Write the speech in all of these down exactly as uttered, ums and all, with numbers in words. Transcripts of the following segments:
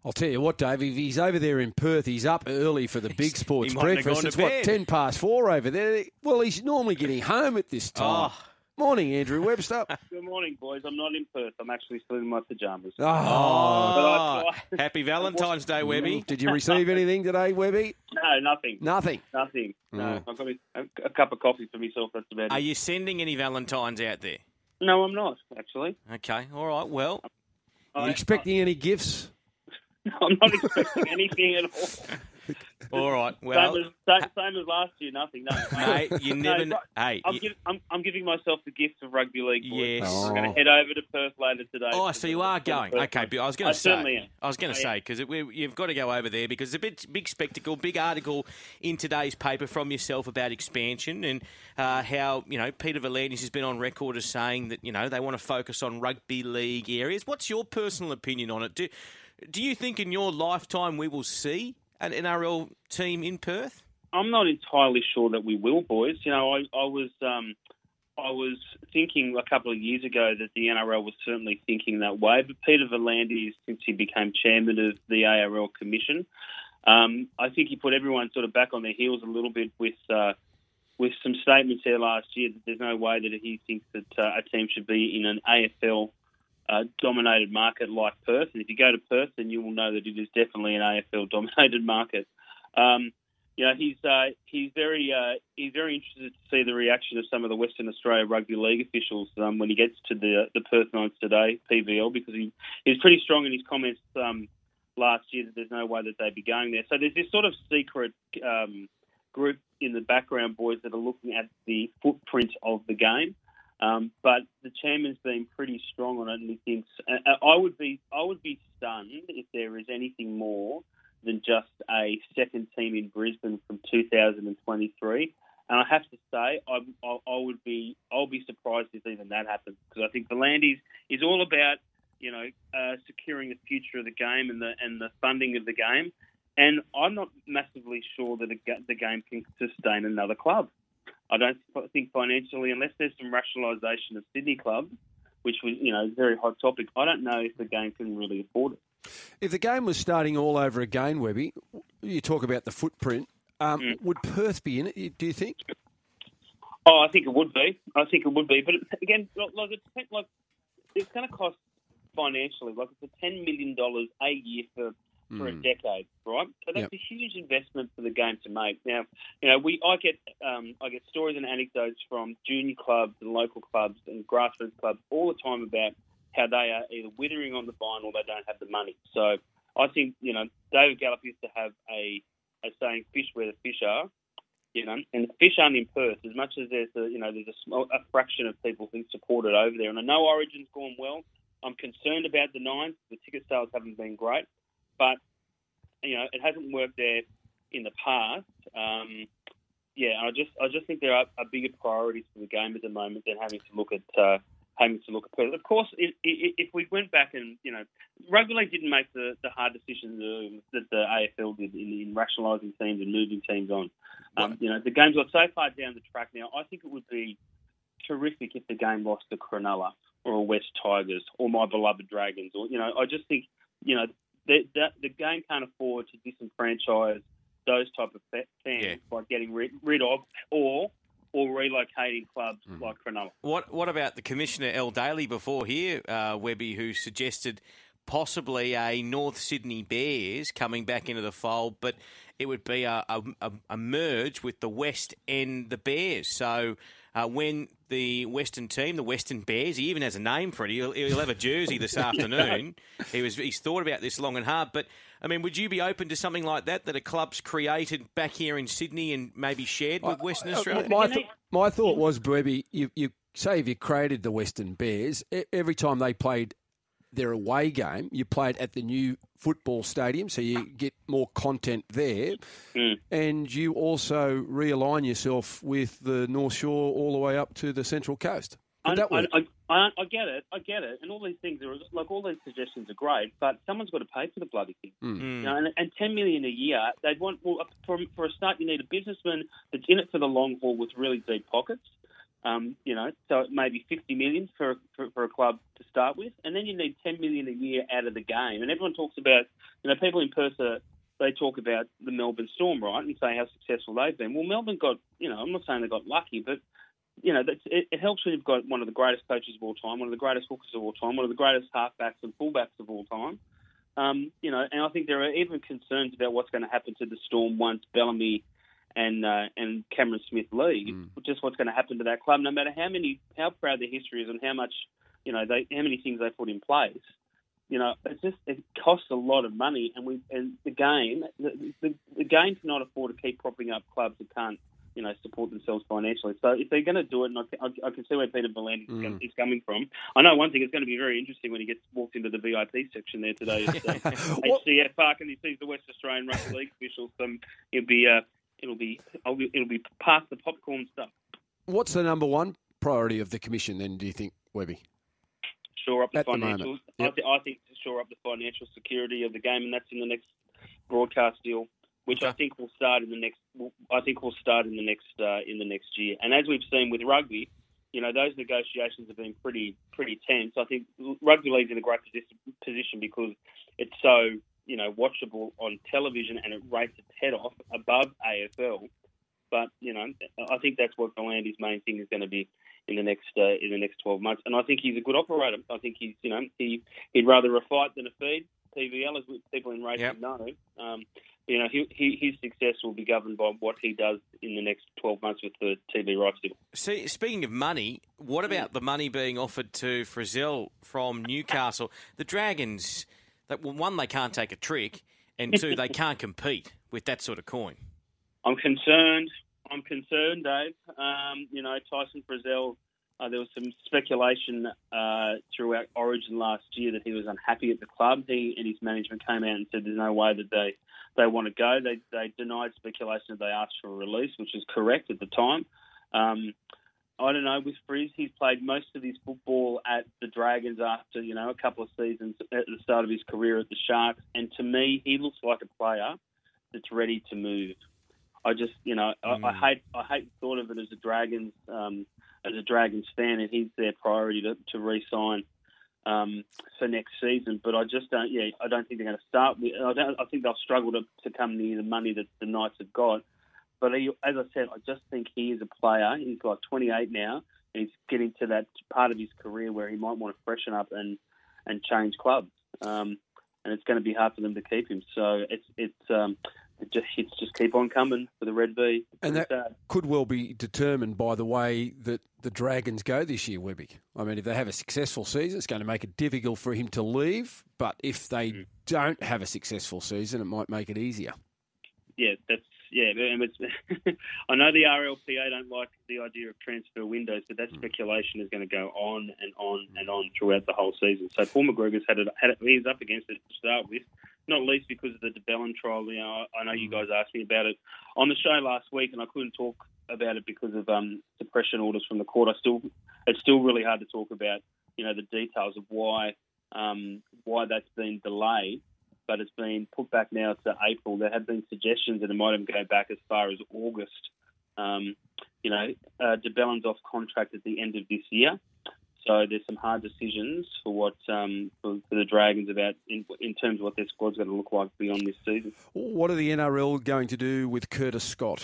I'll tell you what, Dave, if he's over there in Perth, he's up early for the big sports He mightn't have breakfast. gone It's to what, bed. ten past four over there? Well, he's normally getting home at this time. Oh. Morning, Andrew Webster. Good morning, boys. I'm not in Perth. I'm actually still in my pyjamas. Oh. Oh, But I- happy Valentine's Day, Webby. Did you receive anything today, Webby? No, nothing. Nothing. Nothing. No, Mm. I've got a, a cup of coffee for myself. That's about Are it. you sending any Valentines out there? No, I'm not, actually. Okay, all right, well, Are you I- expecting any gifts? I'm not expecting anything at all. all right, well, same, as, same, same as last year, nothing. No, mate, you No, never... right. Hey, I'm, you- give, I'm, I'm giving myself the gift of rugby league, boys. Yes. I'm going Oh. to head over to Perth later today. Oh, so you are going. Okay, but I was going I to certainly say, am. I was going to I say am. because you've got to go over there because it's a bit big spectacle, big article in today's paper from yourself about expansion and uh, how you know Peter V'landys has been on record as saying that you know they want to focus on rugby league areas. What's your personal opinion on it? Do do you think in your lifetime we will see an N R L team in Perth? I'm not entirely sure that we will, boys. You know, I, I was um, I was thinking a couple of years ago that the N R L was certainly thinking that way, but Peter V'landys, since he became chairman of the A R L Commission, um, I think he put everyone sort of back on their heels a little bit with uh, with some statements there last year that there's no way that he thinks that uh, a team should be in an A F L uh, dominated market like Perth. And if you go to Perth, then you will know that it is definitely an A F L dominated market. Um, You know, he's uh, he's very uh, he's very interested to see the reaction of some of the Western Australia Rugby League officials um, when he gets to the the Perth Knights today, P V L, because he he's pretty strong in his comments um, last year that there's no way that they'd be going there. So there's this sort of secret um, group in the background, boys, that are looking at the footprint of the game. Um, but the chairman's been pretty strong on it, and he thinks uh, I would be I would be stunned if there is anything more than just a second team in Brisbane from two thousand twenty-three. And I have to say, I, I, I would be, I'll be surprised if even that happens, because I think V'landys is all about, you know, uh, securing the future of the game and the and the funding of the game. And I'm not massively sure that a, the game can sustain another club. I don't think financially, unless there's some rationalisation of Sydney clubs, which was, you know, is a very hot topic. I don't know if the game can really afford it. If the game was starting all over again, Webby, you talk about the footprint. Um, Mm. Would Perth be in it, do you think? Oh, I think it would be. I think it would be. But again, like it's, like, it's going to cost financially. Like it's a ten million dollars a year for, for a Mm. decade, right? So that's Yep. a huge investment for the game to make. Now, you know, we I get um, I get stories and anecdotes from junior clubs and local clubs and grassroots clubs all the time about how they are either withering on the vine or they don't have the money. So I think, you know, David Gallup used to have a, a saying, fish where the fish are, you know, and the fish aren't in Perth. As much as there's a, you know, there's a, small, a fraction of people who support it over there. And I know Origin's gone well. I'm concerned about the Nines. The ticket sales haven't been great. But, you know, it hasn't worked there in the past. Um, yeah, I just I just think there are, are bigger priorities for the game at the moment than having to look at uh, having to look at Perth. Of course, if, if we went back and, you know, Rugby League didn't make the, the hard decisions uh, that the A F L did in, in rationalising teams and moving teams on. Um, you know, the game's got so far down the track now. I think it would be terrific if the game lost to Cronulla or a West Tigers or my beloved Dragons. Or, you know, I just think, you know, the, the, the game can't afford to disenfranchise those type of fans Yeah. by getting rid, rid of or or relocating clubs Mm. like Cronulla. What What about the Commissioner El Daly before here, uh, Webby, who suggested possibly a North Sydney Bears coming back into the fold, but it would be a, a, a, a merge with the West and the Bears. So uh, when the Western team, the Western Bears, he even has a name for it. He'll, he'll have a jersey this afternoon. He was he's thought about this long and hard, but I mean, would you be open to something like that, that a club's created back here in Sydney and maybe shared with Western Australia? My, th- my thought was, Webby, you, you say if you created the Western Bears, e- every time they played their away game, you played at the new football stadium, so you get more content there. Mm. And you also realign yourself with the North Shore all the way up to the Central Coast. Could I, that work? I, I, I get it, I get it, and all these things are like all these suggestions are great, but someone's got to pay for the bloody thing. Mm. You know, and, and ten million a year, they'd want well, for for a start. You need a businessman that's in it for the long haul with really deep pockets. Um, you know, so it may be fifty million for, for for a club to start with, and then you need ten million a year out of the game. And everyone talks about, you know, people in Perth, are, they talk about the Melbourne Storm, right, and say how successful they've been. Well, Melbourne got, you know, I'm not saying they got lucky, but you know, that's, it, it helps when you've got one of the greatest coaches of all time, one of the greatest hookers of all time, one of the greatest halfbacks and fullbacks of all time. Um, you know, and I think there are even concerns about what's going to happen to the Storm once Bellamy and uh, and Cameron Smith leave. Mm. Just what's going to happen to that club, no matter how many, how proud their history is and how much, you know, they how many things they put in place. You know, it's just it costs a lot of money, and we and the game, the, the, the game cannot afford to keep propping up clubs that can't, you know, support themselves financially. So if they're going to do it, and I, I, I can see where Peter V'landys mm. is coming from. I know one thing, it's going to be very interesting when he gets walked into the V I P section there today at uh, H C F Park and he sees the West Australian Rugby League officials. Um, it'll be, uh, it'll be, it'll be past the popcorn stuff. What's the number one priority of the commission then, do you think, Webby? Shore up the at financials. The yep. I, th- I think to shore up the financial security of the game, and that's in the next broadcast deal, which okay. I think will start in the next. I think will start in the next uh, in the next year. And as we've seen with rugby, you know, those negotiations have been pretty pretty tense. I think rugby league's in a great position because it's so, you know, watchable on television and it rates its head off above A F L. But you know, I think that's what V'landys' main thing is going to be in the next uh, in the next twelve months. And I think he's a good operator. I think he's, you know, he he'd rather a fight than a feed. P V L, as people in racing yep. know. Um, you know, he, he, his success will be governed by what he does in the next twelve months with the T V rights deal. See, speaking of money, what about the money being offered to Frizzell from Newcastle? The Dragons, that well, one, they can't take a trick, and two, they can't compete with that sort of coin. I'm concerned. I'm concerned, Dave. Um, you know, Tyson Frizzell, uh, there was some speculation uh, throughout Origin last year that he was unhappy at the club. He and his management came out and said there's no way that they, they want to go. They they denied speculation that they asked for a release, which is correct at the time. Um, I don't know, with Frizz, he's played most of his football at the Dragons after, you know, a couple of seasons at the start of his career at the Sharks. And to me, he looks like a player that's ready to move. I just, you know, mm. I, I hate I hate the thought of it as a Dragons um, as a Dragons fan, and he's their priority to, to re-sign um, for next season. But I just don't, yeah, I don't think they're going to start with. I don't. I think they'll struggle to, to come near the money that the Knights have got. But he, as I said, I just think he is a player. He's like twenty-eight now, and he's getting to that part of his career where he might want to freshen up and and change clubs. Um, and it's going to be hard for them to keep him. So it's it's. Um, It just hits just keep on coming for the Red V. And that sad. could well be determined by the way that the Dragons go this year, Webby. I mean, if they have a successful season, it's going to make it difficult for him to leave. But if they mm. don't have a successful season, it might make it easier. Yeah, that's yeah. And it's, I know the R L P A don't like the idea of transfer windows, but that mm. speculation is going to go on and on and on throughout the whole season. So Paul McGregor's had it, had it, he's up against it to start with. Not least because of the DeBellin trial. You know, I know you guys asked me about it on the show last week, and I couldn't talk about it because of um, suppression orders from the court. I still, it's still really hard to talk about, you know, the details of why um, why that's been delayed, but it's been put back now to April. There have been suggestions that it might even go back as far as August. Um, you know, uh, DeBellin's off contract at the end of this year. So there's some hard decisions for what um, for, for the Dragons about in, in terms of what their squad's going to look like beyond this season. What are the N R L going to do with Curtis Scott?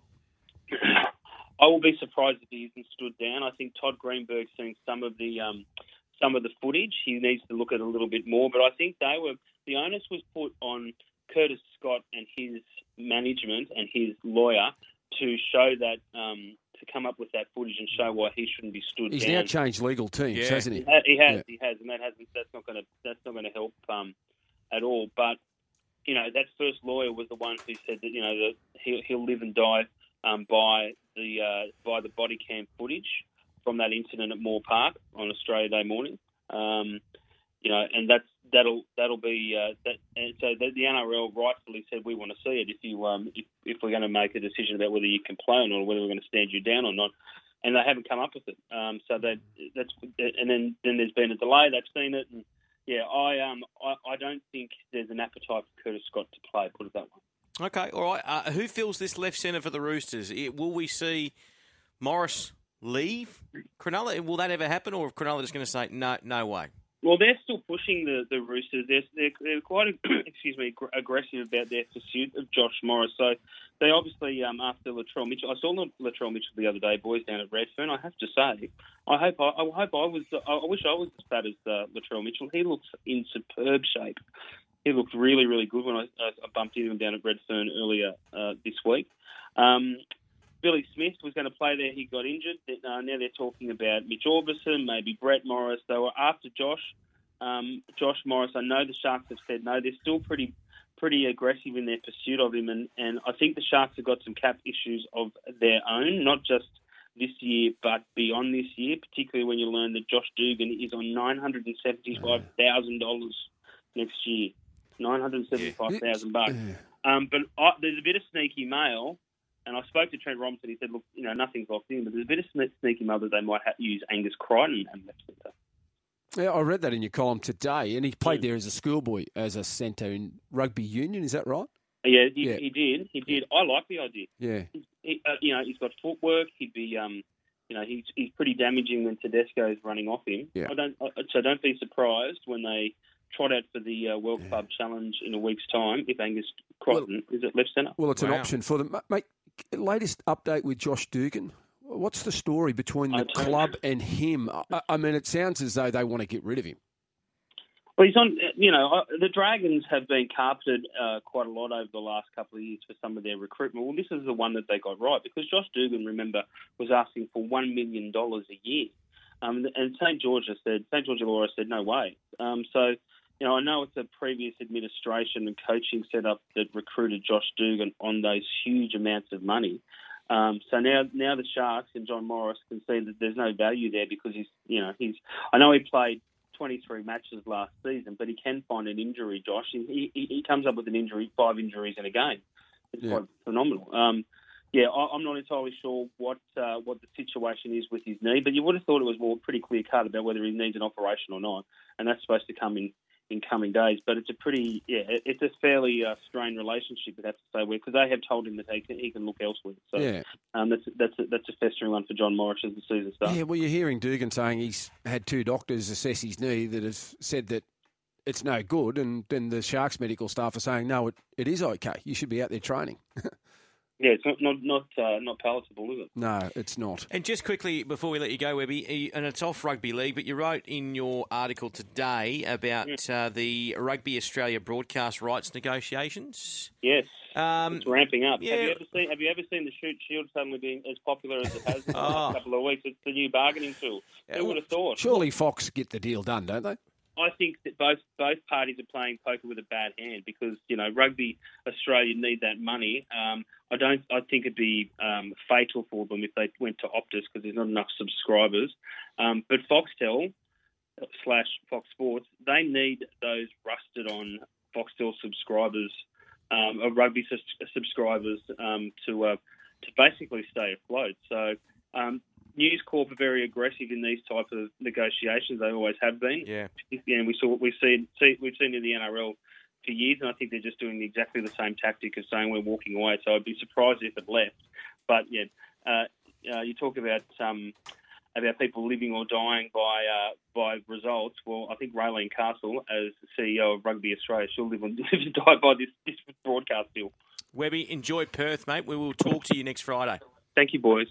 I will be surprised if he isn't stood down. I think Todd Greenberg's seen some of the um, some of the footage. He needs to look at it a little bit more. But I think they were the onus was put on Curtis Scott and his management and his lawyer to show that. Um, to come up with that footage and show why he shouldn't be stood He's down. He's now changed legal teams, yeah. hasn't he? He has, yeah. he has, and that hasn't. That's not going to. That's not going to help um, at all. But you know, that first lawyer was the one who said that you know that he'll, he'll live and die um, by the uh, by the body cam footage from that incident at Moore Park on Australia Day morning. Um, you know, and that's that'll that'll be uh, that. And so the, the N R L rightfully said we want to see it if you um, if, if we're going to make a decision about whether you can play or not, or whether we're going to stand you down or not. And they haven't come up with it. Um, so that that's and then, then there's been a delay. They've seen it, and yeah, I um I, I don't think there's an appetite for Curtis Scott to play. Put it that way. Okay, all right. Uh, who fills this left centre for the Roosters? It, will we see Morris leave Cronulla? Will that ever happen, or is Cronulla just going to say no, no way? Well, they're still pushing the, the Roosters. They're, they're, they're quite, excuse me, aggressive about their pursuit of Josh Morris. So they obviously, um, after Latrell Mitchell, I saw Latrell Mitchell the other day, boys, down at Redfern. I have to say, I hope I, I hope I was, I wish I was as fat as uh, Latrell Mitchell. He looks in superb shape. He looked really, really good when I, I bumped into him down at Redfern earlier uh, this week. Um, Billy Smith was going to play there. He got injured. Uh, now they're talking about Mitch Orbison, maybe Brett Morris. They were after Josh. Um, Josh Morris, I know the Sharks have said no. They're still pretty pretty aggressive in their pursuit of him. And, and I think the Sharks have got some cap issues of their own, not just this year, but beyond this year, particularly when you learn that Josh Dugan is on nine hundred seventy-five thousand dollars next year. nine hundred seventy-five thousand dollars bucks. Um, but I, there's a bit of sneaky mail. And I spoke to Trent Robinson. He said, look, you know, nothing's locked in, but there's a bit of sneaky mail that they might have use Angus Crichton and left centre. Yeah, I read that in your column today, and he played yeah. there as a schoolboy, as a centre in rugby union. Is that right? Yeah, he, yeah. he did. He did. I like the idea. Yeah. He, uh, you know, he's got footwork. He'd be, um, you know, he's he's pretty damaging when Tedesco's running off him. Yeah. I don't. So don't be surprised when they trot out for the uh, World yeah. Club Challenge in a week's time if Angus Crichton well, is at left centre. Well, it's wow. an option for them, mate. Latest update with Josh Dugan. What's the story between the club know. and him? I, I mean, it sounds as though they want to get rid of him. Well, he's on. You know, the Dragons have been carpeted uh, quite a lot over the last couple of years for some of their recruitment. Well, this is the one that they got right because Josh Dugan, remember, was asking for one million dollars a year, um, and Saint George said, Saint George Illawarra said, no way. Um, so. You know, I know it's a previous administration and coaching setup that recruited Josh Dugan on those huge amounts of money. Um, so now, now the Sharks and John Morris can see that there's no value there because he's, you know, he's. I know he played twenty-three matches last season, but he can find an injury. Josh, he he, he comes up with an injury, five injuries in a game. It's yeah. quite phenomenal. Um, yeah, I, I'm not entirely sure what uh, what the situation is with his knee, but you would have thought it was more pretty clear cut about whether he needs an operation or not, and that's supposed to come in. in coming days, but it's a pretty, yeah, it's a fairly uh, strained relationship, I'd have to say, because they have told him that he can, he can look elsewhere. So yeah. um, that's that's a, that's a festering one for John Morris as the season starts. Yeah, well, you're hearing Dugan saying he's had two doctors assess his knee that have said that it's no good, and then the Sharks medical staff are saying, no, it, it is okay. You should be out there training. Yeah, it's not not not, uh, not palatable, is it? No, it's not. And just quickly before we let you go, Webby, and it's off rugby league, but you wrote in your article today about yes. uh, the Rugby Australia broadcast rights negotiations. Yes, um, it's ramping up. Yeah. Have you ever seen Have you ever seen the Shoot Shield suddenly being as popular as it has in the oh. last couple of weeks? It's the new bargaining tool. Who would have thought? Surely Fox get the deal done, don't they? I think that both both parties are playing poker with a bad hand because you know Rugby Australia need that money. Um, I don't. I think it'd be um, fatal for them if they went to Optus because there's not enough subscribers. Um, but Foxtel slash Fox Sports, they need those rusted on Foxtel subscribers, um, or rugby sus- subscribers, um, to uh, to basically stay afloat. So. Um, News Corp are very aggressive in these type of negotiations. They always have been. Yeah. And we saw we've seen see, we've seen in the N R L for years, and I think they're just doing exactly the same tactic as saying we're walking away. So I'd be surprised if it left. But yeah, uh, uh, you talk about um, about people living or dying by uh, by results. Well, I think Raylene Castle, as the C E O of Rugby Australia, she'll live, on, live and die by this, this broadcast deal. Webby, enjoy Perth, mate. We will talk to you next Friday. Thank you, boys.